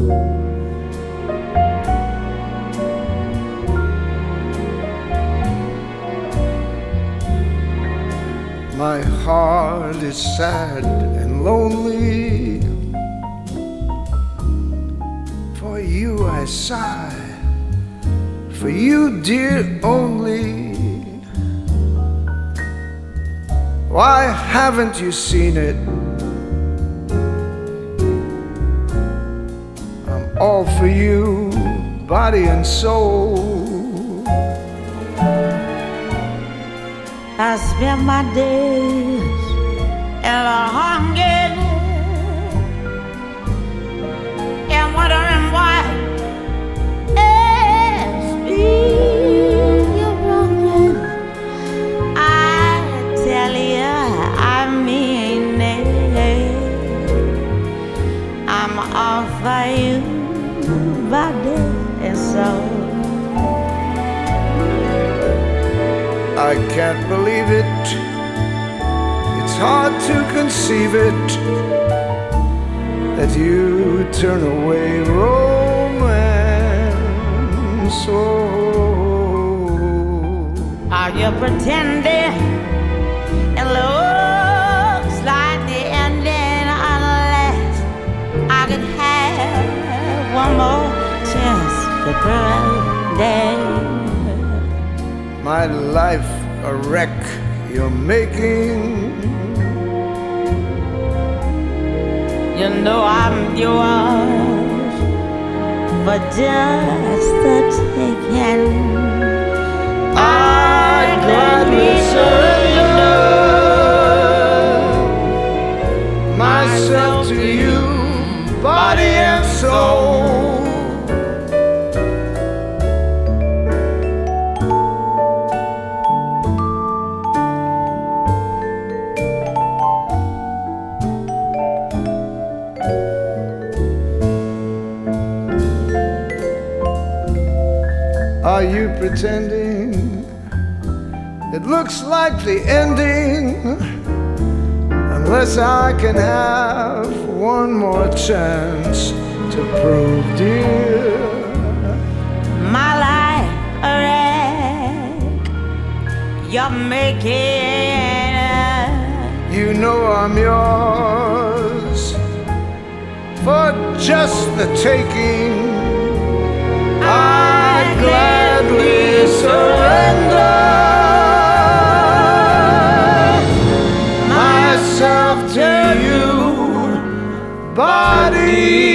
My heart is sad and lonely. For you I sigh, for you, dear, only. Why haven't you seen it? I'm all for you, body and soul. I spend my days in a hunger and wondering why it's me you're wronging. I tell you, I mean it. I'm all for you, body and soul. I can't believe it. It's hard to conceive it that you turn away romance. Oh, are you pretending? It looks like the ending unless I could have one more chance to pretend. My life a wreck you're making. You know I'm yours for just the taking. I gladly surrender myself to you, body and soul. Are you pretending? It looks like the ending, unless I can have one more chance to prove, dear, my life a wreck you're making. you know I'm yours for just the taking. I gladly surrender myself to you, body